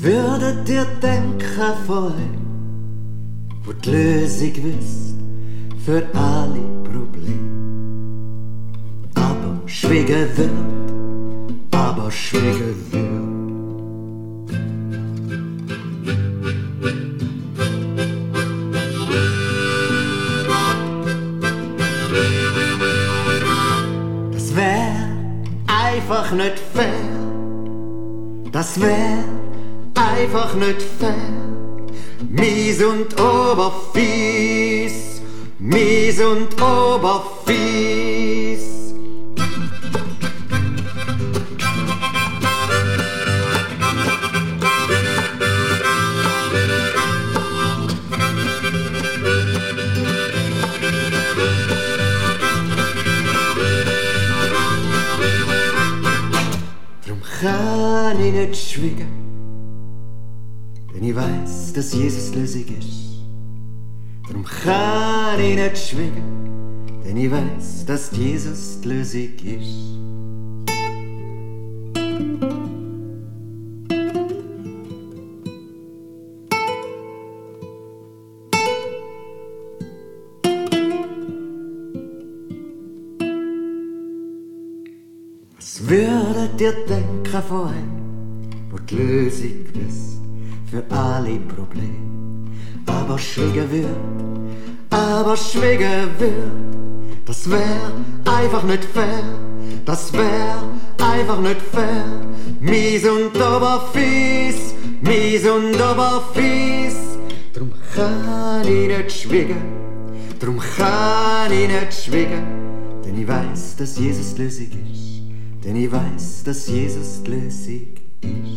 Was würdet ihr denken vorhin, wo die Lösung wisst für alle Probleme? Aber schwiegen wird, aber schwiegen wird. Das wär einfach nicht fair. Das wär einfach nicht fair. Mies und oberfies, mies und oberfies. Drum kann ich nicht schwiegen, denn ich weiß, dass Jesus Lösung ist. Darum kann ich nicht schwiegen, denn ich weiß, dass Jesus die Lösung ist. Was würdet ihr denken vorhin, wo die Lösung ist für alle Probleme? Aber schwiegen wird, das wär einfach nicht fair, das wär einfach nicht fair. Mies und oberfies, mies und oberfies. Drum kann ich nicht schwiegen, drum kann ich nicht schwiegen, denn ich weiß, dass Jesus die Lösung ist, denn ich weiß, dass Jesus die Lösung ist.